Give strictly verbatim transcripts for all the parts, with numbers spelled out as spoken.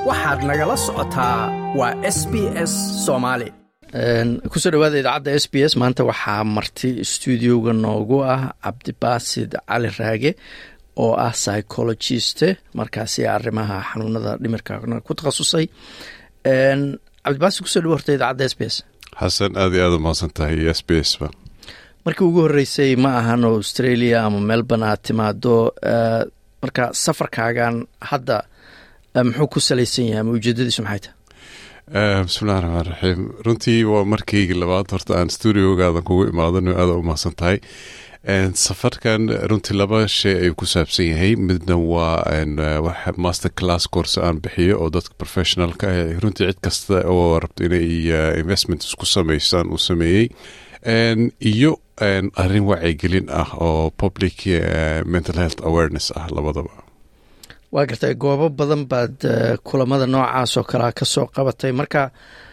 waxaad nagala socotaa waa S B S Soomaali. kusoo dhawaada idaacadda S B S. maanta waxaa marti stuudioga noogu ah Cabdibaasid Cali Raage oo ah psychologist markaasi arrimaha xanuunada dhimirka ku takhasusay. Cabdibaasid, kusoo dhawaada horta idaacadda S B S. xasan, aad iyo aad u mahadsantahay S B S ba. markii ugu horeysay ma ahan Australia ama Melbourne aad timaado, marka safarkaagan hadda muxuu ku salaysan yahay ama ujeedadiisu maxay tahay? bismillahi raxmaani raxiim. runtii waa markii labaad horta aan stuudiogaada kugu imaadano, aad u mahadsantahay. safarkan runtii laba shay ayuu ku saabsan yahay. midna waa master class course aan bixiyo oo dadka professionalka ah, runtii cid kasta oo rabto inay investment isku samaysaan uu sameeyey, iyo arrin wacyigelin ah oo public mental health awareness ah labadaba. waa gartay goobo badan baad kulamada noocaas oo kale ka soo qabatay. marka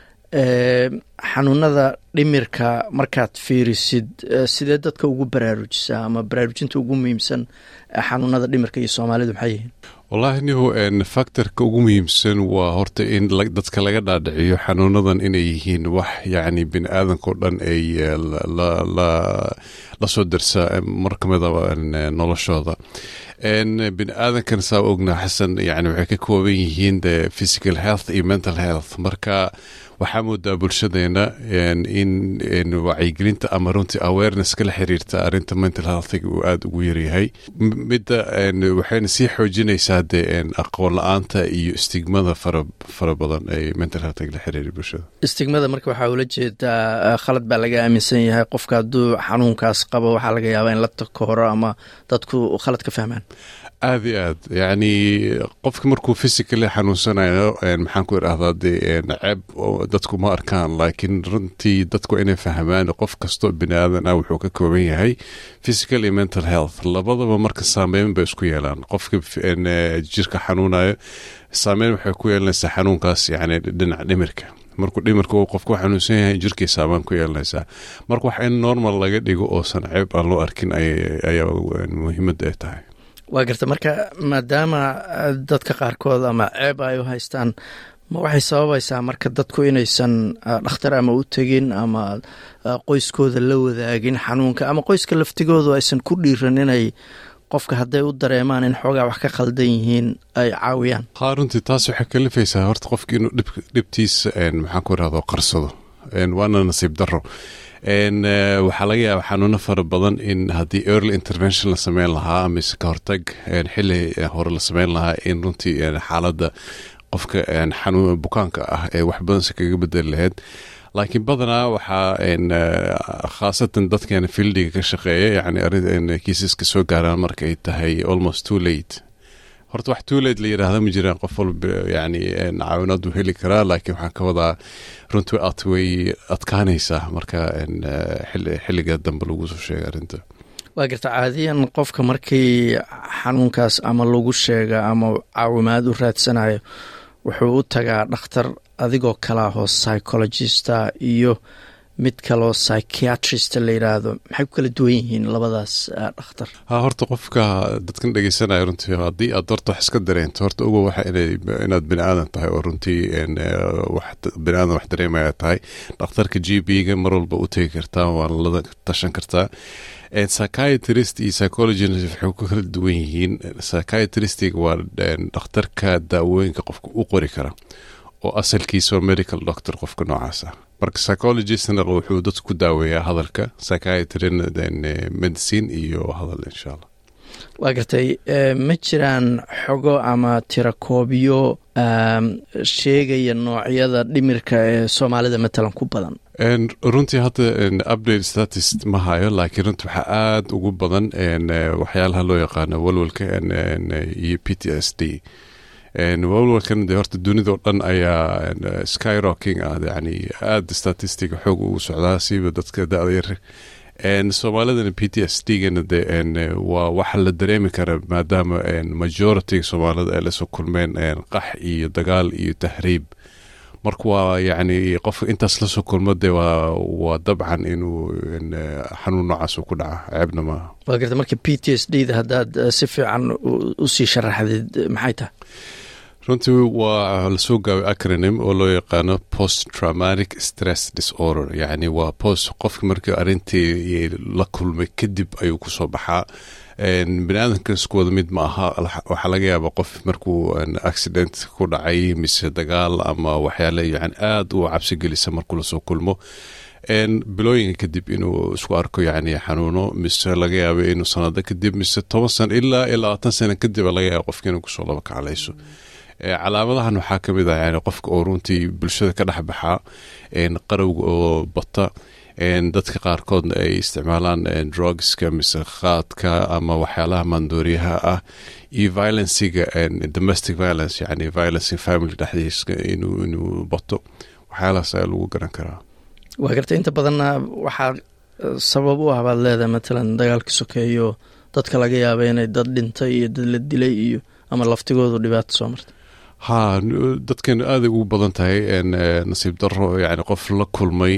xanuunada dhimirka markaad fiirisid, sidee dadka ugu baraarujisaa ama baraarujinta ugu muhiimsan xanuunada dhimirka iyo Soomaalidu maxay yihiin? wallahi nihu factorka ugu muhiimsan waa horta in dadka laga dhaadhiciyo xanuunadan inay yihiin wax yacni bini aadanka oo dhan ay la la la soo dirsa mar kamida noloshooda. bini aadankan saa ognaa xasan, yani waxay ka kooban yihiin the physical health iyo mental health. marka waxaa moodaa bulshadeena in wacyigelinta ama runtii awareness kala xiriirta arrinta mental healthiga uu aada ugu yaryahay. midda waxayna sii xoojinaysaa de aqoon la-aanta iyo istigmada fara fara badan ay mental healthiga la xiriiri bulshada. istigmada marka waxaa ula jeedaa khalad baa laga aaminsan yahay qofka hadduu xanuunkaas qabo, waxaa laga yaabaa in la takooro ama dadku khalad ka fahmaan. aad iyo aad yani qofka markuu physically xanuunsanayo, maxaan ku idhahdaa de ceeb dadku ma arkaan, laakiin runtii dadku inay fahmaan qof kastoo bini aadan ah wuxuu ka kooban yahay physical iyo mental health. labadaba marka saameyn bay isku yeelaan. qofka jirka xanuunayo saameyn waxay ku yeelanaysaa xanuunkaas yani dhinaca dhimirka. markuu dhimirka uu qofku xanuunsan yahay jirkiisa saameyn ku yeelanaysaa. marka wax in normal laga dhigo oosan ceeb aan loo arkin ayaa muhiimadda ay tahay. waa garta marka maadaama dadka qaarkood ama ceeb ay u haystaan, ma waxay sababaysaa marka dadku inaysan dhakhtar ama u tegin ama qoyskooda la wadaagin xanuunka, ama qoyska laftigoodu aysan ku dhiiran inay qofka hadday u dareemaan in xoogaa wax ka khaldan yihiin ay caawiyaan? haa, runtii taas waxay kalifaysaa horta qofki inuu dhibtiisa maxaan ku irahdo qarsado, waana nasiib daro. waxaa laga yaaba xanuuno fara badan in haddii early intervention la sameyn lahaa mise ka hortag xili hore la sameyn lahaa in runtii xaaladda qofka xanuun bukaanka ah ee wax badan si kaga bedeli lahayd. laakiin badanaa waxaa khaasatan dadkeena fieldiga ka shaqeeya yani arrin kiisaska soo gaaraan marka ay tahay almost too late. horta wax too late la yidhaahda ma jiraan, qof walba yani caawinaad uu heli karaa, laakiin waxaan ka wadaa runtii aad way adkaanaysaa marka xilliga dambe lagu soo sheega arrinta. waa garta caadiyan qofka markii xanuunkaas ama lagu sheega ama caawimaad u raadsanayo wuxuu u tagaa dhakhtar adigoo kala hoos psychologista iyo mid kaloo psychiatrist la yiraahdo. maxay ku kala duwan yihiin labadaas dhakhtar? ha horta qofka dadkan dhegeysanaya runtii haddii aad horta wax iska dareento, horta uga waxa inaad bini aadan tahay oo runtii bini aadan wax dareemaya tahay, dhakhtarka G P-ga mar walba u tegi kartaa, waana la tashan kartaa. psychiatrist iyo psychologist waxay ku kala duwan yihiin. psychiatristiga waa dhakhtarka daawooyinka qofka u qori kara oo asalkiisa medical doctor qofka noocaas ah. marka psychologistna wuxuu dadku ku daaweeyaa hadalka, psychiatrina medicine iyo hadal insha allah. waa gartay ma jiraan xogo ama tirakoobiyo sheegaya noocyada dhimirka ee Soomaalida matalan ku badan? runtii hadda update status ma hayo, laakiin runtii waxaa aada ugu badan waxyaalaha loo yaqaano walwalka iyo P T S D. walwalkan de horta dunida oo dhan ayaa skyrocking ah, yani aada statistic xoog ugu socdaa siiba dadka da-da yar. soomaalidana P T S D-gana de waa waxa la dareemi kara maadaama majority soomaalida ay lasoo kulmeen qax iyo dagaal iyo tahriib. marka waa yani qofka intaas lasoo kulmo de waa waa dabcan inuu xanuun noocaas ku dhaca, ceebna maaha. waa garta marka P T S D da haddaad si fiican usii sharaxdid maxay tahay? runtii waa lasoo gaabay acronym oo loo yaqaano post traumatic stress disorder, yacni waa post qofka markii arrintii la kulmay kadib ayuu kusoo baxaa. bini aadamka isku wada mid ma aha, waxaa laga yaabaa qof markuu accident ku dhacay mise dagaal ama waxyaale yani aada u cabsi gelisa markuu lasoo kulmo bilooyinka kadib inuu isku arko yani xanuuno, mise laga yaabo inuu sanado kadib mise toban sano ilaa labaatan sano kadib laga yaabo qofka inuu kusoo laba kaclayso. calaamadahan waxaa ka mid ah yani qofka oo runtii bulshada ka dhex baxaa, qarowga oo bata, dadka qaarkoodna ay isticmaalaan drugska mise qaadka ama waxyaalaha maandooriyaha ah, iyo violencega, domestic violence yani violence in family dhexdiisa inuu inuu bato. waxyaalahaas ayaa lagu garan karaa. waa garta inta badanna waxaa sabab u ah baad leedahay matalan dagaalka sokeeyo dadka laga yaaba inay dad dhintay iyo dad la dilay iyo ama laftigoodu dhibaato soo martay. ha dadkan aaday ugu badan tahay nasiib daro yani qof la kulmay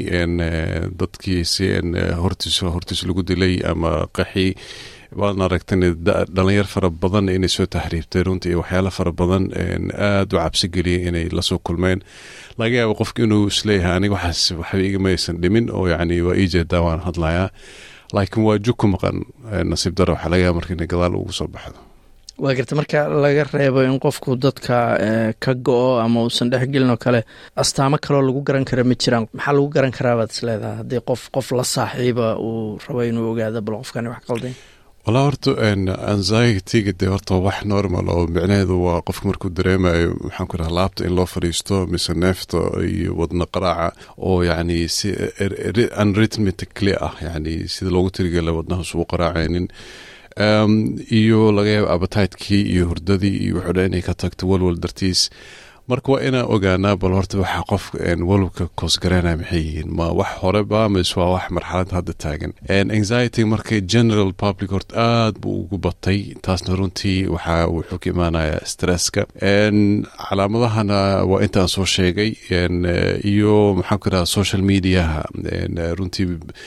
dadkiisi hortiisa hortiisa lagu dilay ama qaxi. waadna aragtan dhalinyar fara badan inay soo tahriibtay runtii waxyaala fara badan aada u cabsi geliyay inay lasoo kulmeen. laga yaabo qofka inuu isleeyahay aniga waxaas waxba igamaysan dhimin oo yani waa ii jeedaa waan hadlayaa, laakiin waa jug ku maqan. nasiib daro waxaa laga yaaba marka inay gadaal ugu soo baxdo. waa garta marka laga reebo in qofku dadka ka go-o ama uusan dhexgelin oo kale, astaamo kaloo lagu garan kara ma jiraan? maxaa lagu garan karaa baad is leedaha haddii qof qof la saaxiiba uu rabo inuu ogaado bal qofkani wax qaldan? walaa horta anxiety-ga dee horta wax normal oo micnaheedu waa qofka markuu dareemayo maxaan ku dhaha laabta in loo fadhiisto mise neefta iyo wadna qaraaca oo yacni si unrhythmically ah, yani sida loogu tirigela wadnaha isugu qaraacaynin, Um, iyo laga yaabo appetite-kii iyo hurdadii iyo wuxuu dha inay ka tagto walwal dartiis. marka waa inaan ogaanaa bal horta waxa qofka walwalka koosgareynaya maxay yihiin, ma wax horeba mise waa wax marxalad hadda taagan. anxiety marka general public horta aada buu ugu batay, taasna runtii waxaa wuxuu ka imaanayaa stresska. calaamadahana waa intaan soo sheegay, iyo maxaan ku dhaha social mediaha runtii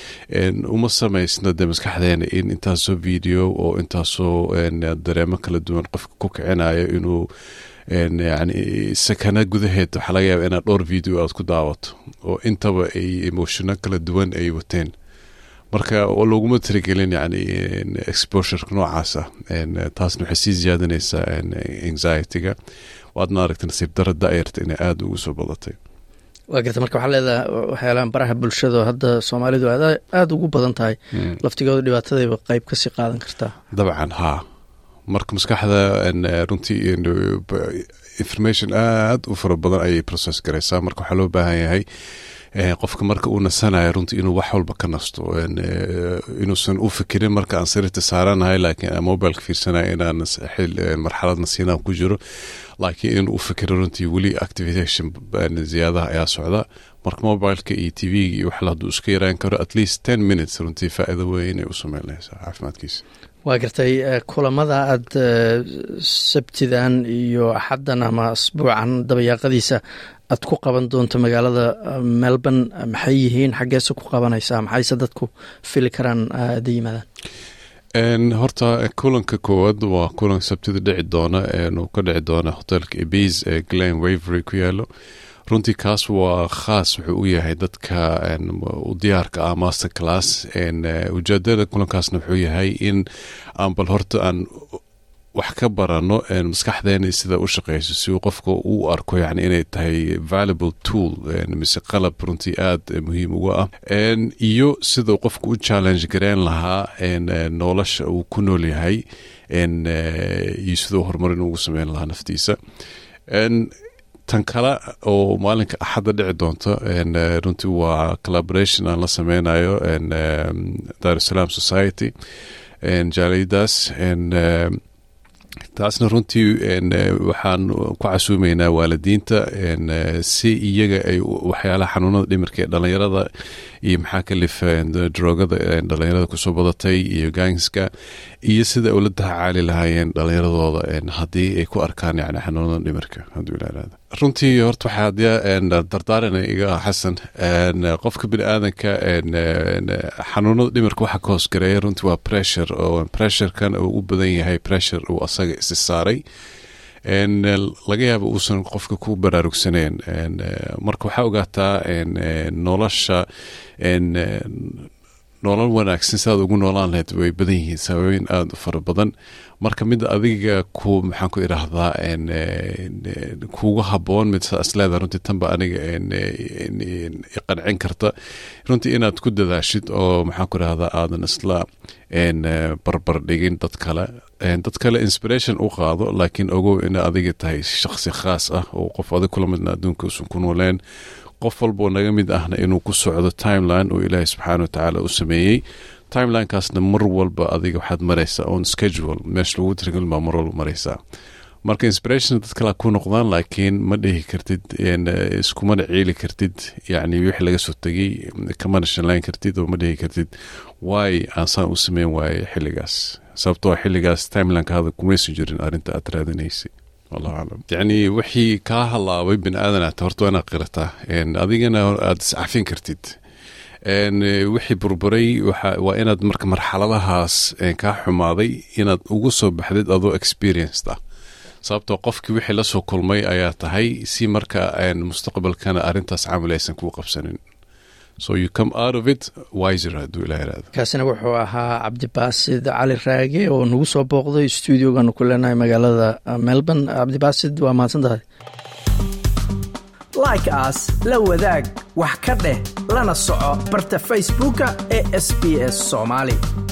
uma samaysna de maskaxdeena in intaasoo video oo intaasoo dareemo kala duwan qofka ku kicinayo inuu yani sakana gudaheed waxaa laga yaaba inaad dhowr video aad ku daawato oo intaba ay emotiono kala duwan ay wateen. marka oo looguma tirigelin yani exposure noocaas ah, taasna waxay sii ziyaadanaysaa anxiety-ga. waadna aragta nasiib dara daayarta inay aada ugu soo badatay. waa garta marka waxaa leedaha waxyaalahan baraha bulshada hadda soomaalidu aada ugu badan tahay, laftigooda dhibaatadayba qeyb kasii qaadan kartaa. dabcan haa, marka maskaxda runtii information aada u fara badan ayay process garaysaa. marka waxaa loo baahan yahay qofka marka uu nasanayo runtii inuu wax walba ka nasto, inuusan u fikirin marka aan sariirta saaranahay laakiin mobileka fiirsanayo inaan marxalad nasiinaan ku jiro, laakiin inuu u fikiro runtii weli activation ziyaadaha ayaa socda. marka mobileka iyo t v-ga iyo waxla hadduu iska yaraan karo at least ten minutes runtii faa'iido weyn ay u sameynaysaa caafimaadkiisa. waa gartay kulamada aada sabtidan iyo axaddan ama asbuucan dabayaaqadiisa aad ku qaban doonto magaalada melbourne maxay yihiin? xaggeese ku qabanaysaa? maxayse dadku fili karaan ada yimaadaan? horta kulanka koowaad waa kulan sabtida dhici doona, uu ka dhici doona hotelka Ibiza ee Glen Waverley ku yaalo. runtii kaas waa khaas wuxuu u yahay dadka u diyaarka ah master class. ujeedada kulankaasna wuxuu yahay in aan bal horta aan wax ka barano maskaxdeena sida u shaqeyso, si uu qofka u arko yani inay tahay valuable tool mise qalab runtii aada muhiim uga ah, iyo sida qofka u challenge gareyn lahaa nolosha uu ku nool yahay, iyo sida u horumarin ugu sameyn lahaa naftiisa. tan kale oo maalinka axadda dhici doonto runtii waa collaboration aan la sameynayo Dar es Salaam Society jaaliyadaas. taasna runtii waxaan ku casuumeynaa waalidiinta si iyaga ay waxyaalaha xanuunada dhimirka ee dhalinyarada iyo maxaa kalif drogada dhalinyarada kusoo badatay iyo gangska, iyo sida ula tacaali lahaayeen dhalinyaradooda haddii ay ku arkaan yani xanuunada dhimirka. hadduu ilaahdo runtii horta waxaa hadii dardaaran iga xasan, qofka bini aadanka xanuunada dhimirka waxa ka hoos gareeya runtii waa pressure, oo pressurekan uu u badan yahay pressure uu asaga isi saaray. laga yaaba uusan qofka ku baraarugsaneen marka waxaa ogaataa nolosha nolol wanaagsan sidaad ugu noolaan lahayd way badan yihiin sababooyin aada u fara badan marka mid adiga ku maxaan ku idhaahdaa kuuga haboon mid saas leedahay runtii tanba aniga iqancin karta runtii inaad ku dadaashid oo maxaan ku idhahdaa aadan isla barbar dhigin dad kale dad kale inspiration u qaado laakiin ogow ina adiga tahay shakhsi khaas ah oo qof adig kula midna adduunka usan ku nooleen qof walboo naga mid ahna inuu ku socdo timeline oo ilaahay subxaana watacaala u sameeyey timelinekaasna mar walba adiga waxaad maraysaa on schedule meesha lagu tirgal baa mar walba maraysaa marka inspiration dad kale ku noqdaan laakiin ma dhihi kartid iskumana ciili kartid yacni wixii laga soo tegey kamana shanlayn kartid oo ma dhihi kartid waay aansaan u sameyn waaye xilligaas sababtoo xilligaas timelinekaada kumaysan jirin arrinta aad raadinaysay wallahu aclam yacni wixii kaa halaabay bini aadanata horta waa inaad qirataa adigana aad iscafin kartid wixii burburay waa inaad marka marxaladahaas kaa xumaaday inaad ugu soo baxdid adoo experienced ah sababtoo qofkii wixii la soo kulmay ayaa tahay si marka mustaqbalkana arrintaas camal aysan kuu qabsanin so you come out of it wiser hadduu ilaah iraado kaasina wuxuu ahaa cabdibaasid cali raage oo nagu soo booqday stuudioganu ku leenahay magaalada melbourne cabdibaasid waa mahadsan tahay like as la wadaag wax ka dheh lana soco barta facebooka ee S B S Somali